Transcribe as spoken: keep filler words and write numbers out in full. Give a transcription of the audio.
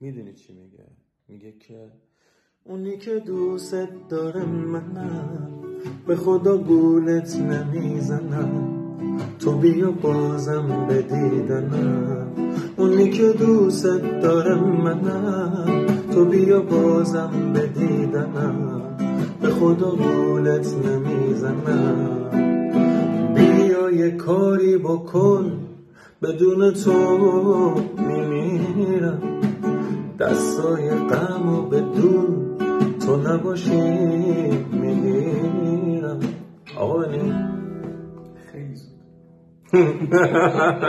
میدونی چی میگه؟ میگه که اونی که دوست داره منم، به خدا گولت نمیزنم، تو بیا بازم به دیدنم. اونی که دوست داره منم، تو بیا بازم به دیدنم، به خدا گولت نمیزنم. بیا یه کاری بکن، بدون تو میمیرم، دستای غم و بدون تو نباشی میگیرم. آقا ببینید خیلی زود